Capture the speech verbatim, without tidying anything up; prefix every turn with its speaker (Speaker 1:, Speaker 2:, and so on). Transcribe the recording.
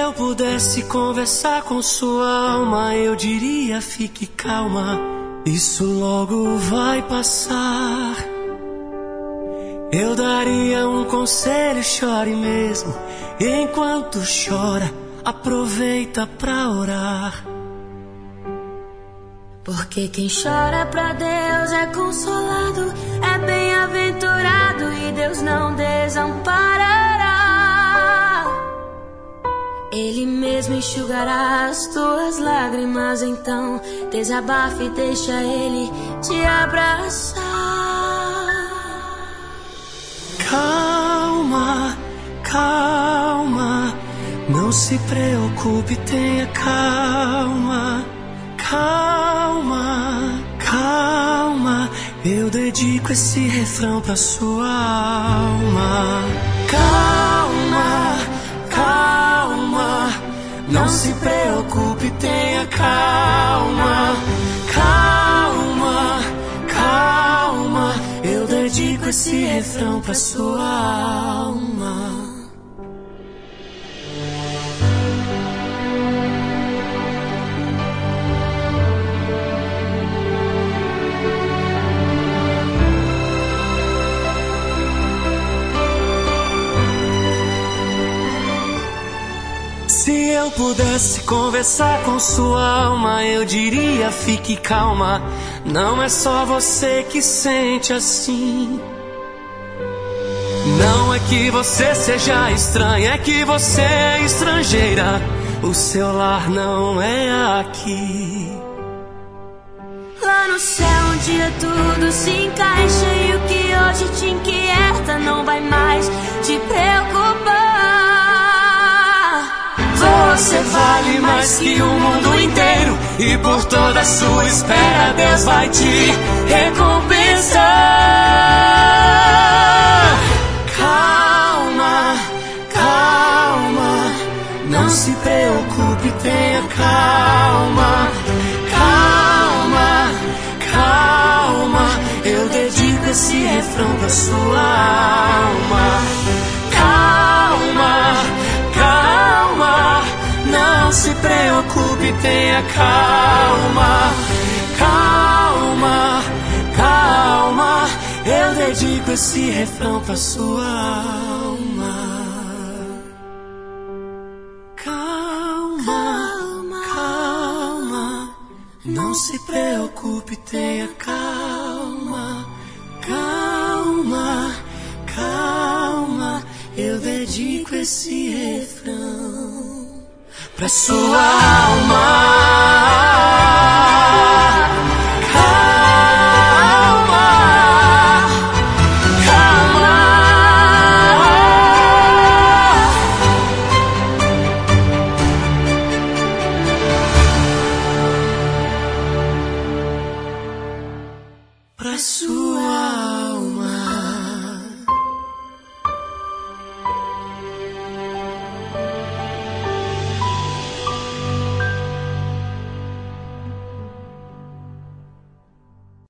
Speaker 1: eu pudesse conversar com sua alma, eu diria: fique calma, isso logo vai passar. Eu daria um conselho: chore mesmo. Enquanto chora, aproveita pra orar.
Speaker 2: Porque quem chora pra Deus é consolado, é bem-aventurado e Deus não desamparará. Ele mesmo enxugará as tuas lágrimas, então desabafe e deixa Ele te abraçar.
Speaker 1: Calma, calma, não se preocupe, tenha calma. Calma, calma, eu dedico esse refrão pra sua alma. Calma, calma, não se preocupe, tenha calma. Calma, calma, eu dedico esse refrão pra sua alma. Se eu pudesse conversar com sua alma, eu diria: fique calma, não é só você que sente assim. Não é que você seja estranha, é que você é estrangeira, o seu lar não é aqui.
Speaker 2: Lá no céu um dia tudo se encaixa e o que hoje te inquieta não vai mais te preocupar.
Speaker 1: Você vale mais que o mundo inteiro e por toda a sua espera Deus vai te recompensar. Calma, calma, não se preocupe, tenha calma. Calma, calma, eu dedico esse refrão pra sua alma. Calma, calma, não se preocupe, tenha calma. Calma, calma, eu dedico esse refrão pra sua alma. Calma, calma, não se preocupe, tenha calma. Calma, calma, eu dedico esse refrão pra sua alma.